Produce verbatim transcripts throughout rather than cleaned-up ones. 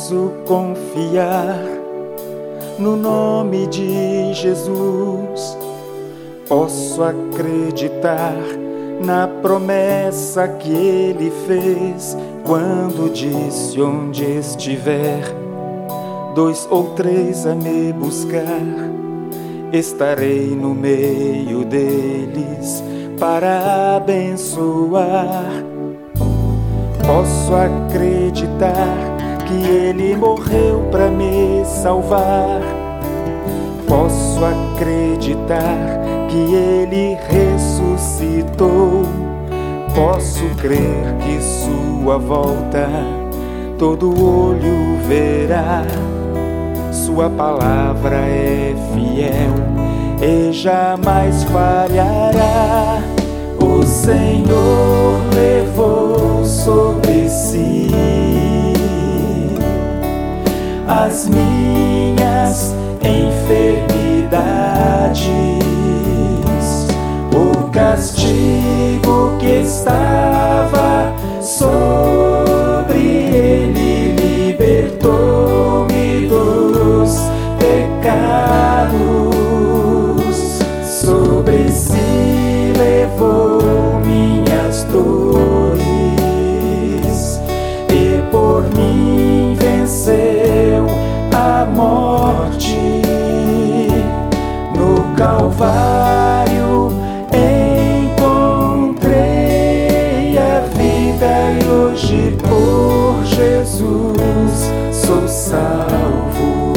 Posso confiar no nome de Jesus. Posso acreditar na promessa que Ele fez quando disse: onde estiver dois ou três a me buscar, estarei no meio deles para abençoar. Posso acreditar que Ele morreu para me salvar. Posso acreditar que Ele ressuscitou. Posso crer que sua volta todo olho verá. Sua palavra é fiel e jamais falhará. O Senhor levou sobre si as minhas enfermidades. O castigo que estava sobre Ele libertou-me dos pecados. Sobre si levou minhas dores e por mim venceu a morte. No Calvário encontrei a vida e hoje por Jesus sou salvo.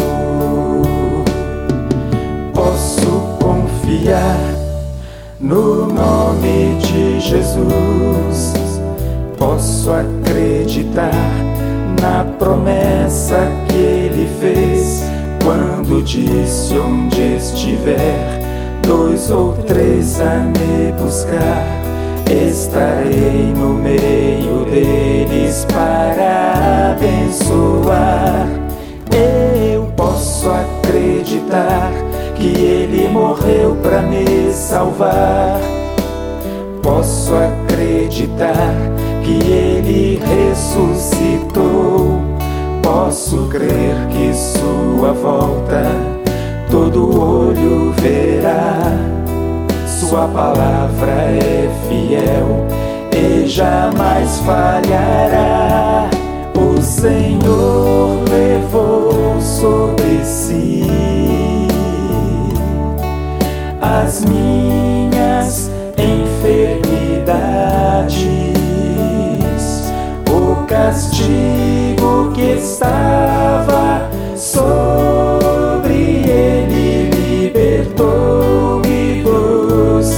Posso confiar no nome de Jesus. Posso acreditar na promessa que Ele fez quando disse: onde estiver dois ou três a me buscar, estarei no meio deles para abençoar. Eu posso acreditar que Ele morreu para me salvar. Posso acreditar que Ele ressuscitou. Posso crer que sua volta todo olho verá. Sua palavra é fiel e jamais falhará. O Senhor levou sobre si as minhas enfermidades. O castigo que estava sobre Ele libertou-me dos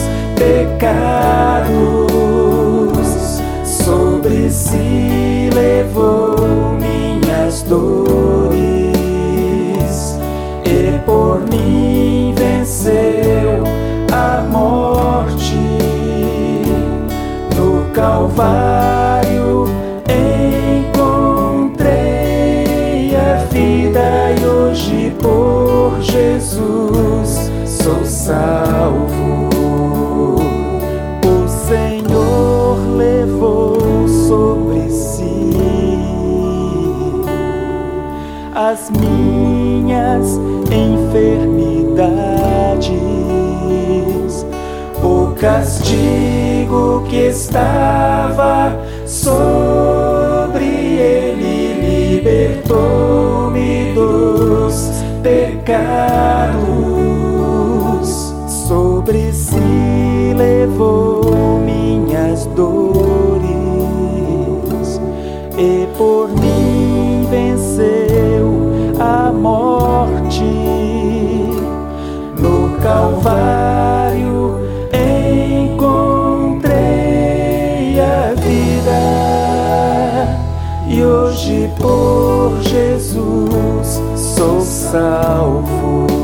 pecados. Sobre si levou minhas dores e por mim venceu a morte. No Calvário encontrei a vida e hoje por Jesus sou salvo. O Senhor levou sobre si as minhas enfermidades. O castigo que estava sobre Ele libertou-me dos pecados. Sobre si levou minhas dores e por mim venceu a morte. No Calvário encontrei a vida e hoje por Jesus sou salvo.